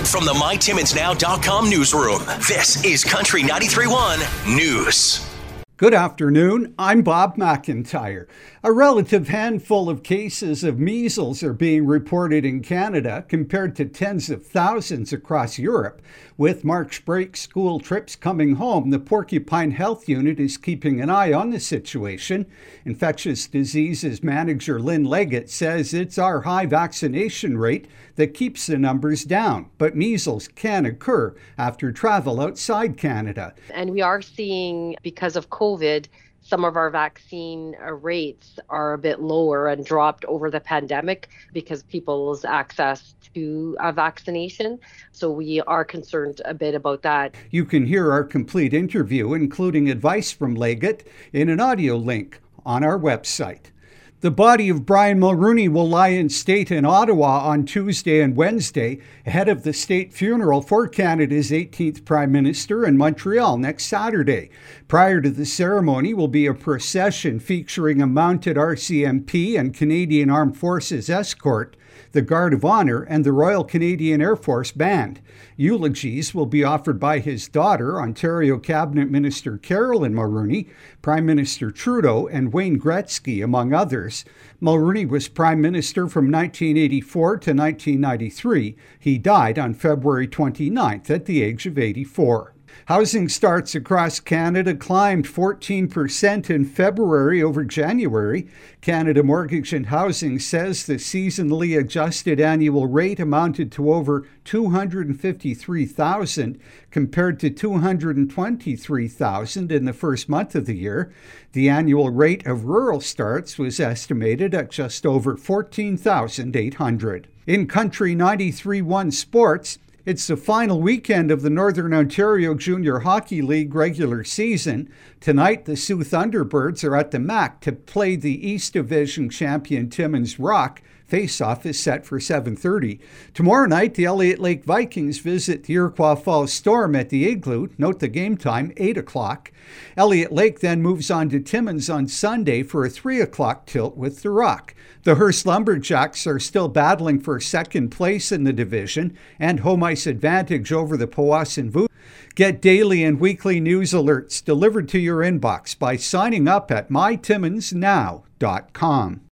From the MyTimminsNow.com newsroom, this is Country 93.1 News. Good afternoon, I'm Bob McIntyre. A relative handful of cases of measles are being reported in Canada compared to tens of thousands across Europe. With March break school trips coming home, the Porcupine Health Unit is keeping an eye on the situation. Infectious diseases manager Lynn Leggett says it's our high vaccination rate that keeps the numbers down, but measles can occur after travel outside Canada. And we are seeing, because of COVID, some of our vaccine rates are a bit lower and dropped over the pandemic because people's access to a vaccination. So we are concerned a bit about that. You can hear our complete interview, including advice from Leggett, in an audio link on our website. The body of Brian Mulroney will lie in state in Ottawa on Tuesday and Wednesday, ahead of the state funeral for Canada's 18th Prime Minister in Montreal next Saturday. Prior to the ceremony will be a procession featuring a mounted RCMP and Canadian Armed Forces escort, the Guard of Honor, and the Royal Canadian Air Force Band. Eulogies will be offered by his daughter, Ontario Cabinet Minister Caroline Mulroney, Prime Minister Trudeau, and Wayne Gretzky, among others. Mulroney was Prime Minister from 1984 to 1993. He died on February 29th at the age of 84. Housing starts across Canada climbed 14% in February over January. Canada Mortgage and Housing says the seasonally adjusted annual rate amounted to over $253,000 compared to $223,000 in the first month of the year. The annual rate of rural starts was estimated at just over $14,800. In Country 93.1 sports, it's the final weekend of the Northern Ontario Junior Hockey League regular season. Tonight, the Sioux Thunderbirds are at the MAC to play the East Division champion Timmins Rock. Face-off is set for 7:30. Tomorrow night, the Elliott Lake Vikings visit the Iroquois Falls Storm at the Igloo. Note the game time, 8 o'clock. Elliott Lake then moves on to Timmins on Sunday for a 3 o'clock tilt with the Rock. The Hearst Lumberjacks are still battling for second place in the division and home ice advantage over the Powassan Voo. Get daily and weekly news alerts delivered to your inbox by signing up at mytimminsnow.com.